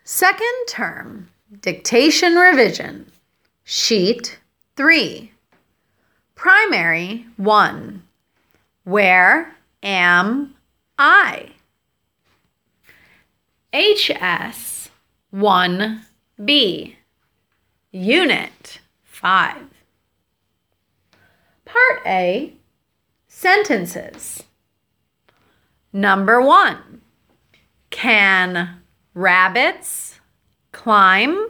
Second term, dictation revision, sheet 3. Primary 1. Where am I? HS 1B, Unit 5. Part A, sentences. Number 1. Can rabbits climb?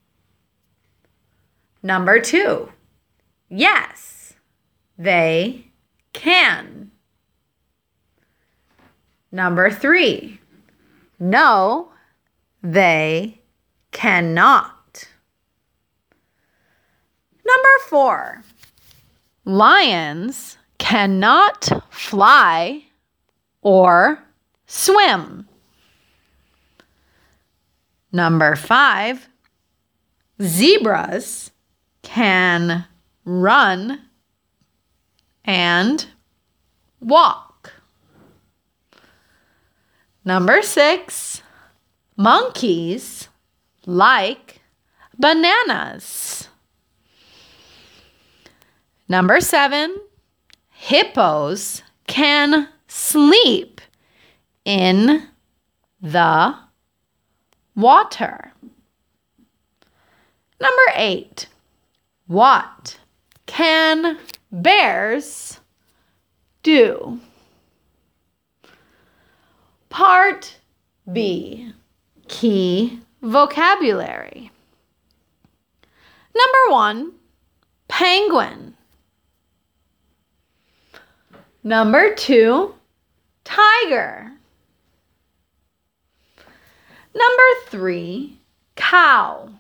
Number 2. Yes, they can. Number 3. No, they cannot. Number 4. Lions cannot fly or swim. Number 5. Zebras can run and walk. Number 6. Monkeys like bananas. Number 7. Hippos can sleep in the water. Number 8. What can bears do? Part B, key vocabulary. Number 1, penguin. Number 2, tiger. Number 3, cow.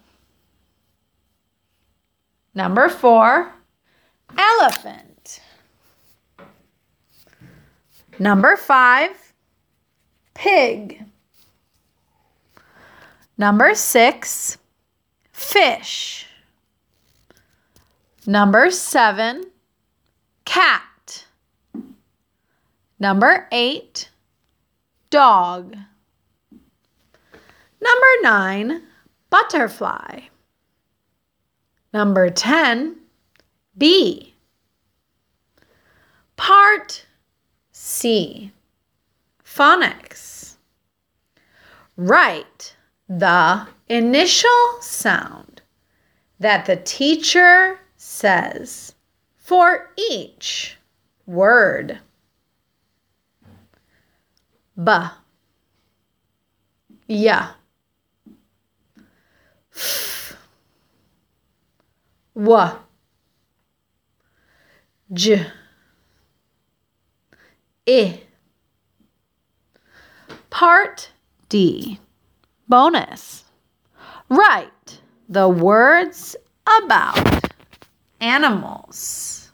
Number 4, elephant. Number 5, pig. Number 6, fish. Number 7, cat. Number 8, dog. Number 9, butterfly. Number 10, bee. Part C, phonics. Write the initial sound that the teacher says for each word. B, ya, f, w, j, I. Part D, bonus. Write the words about animals.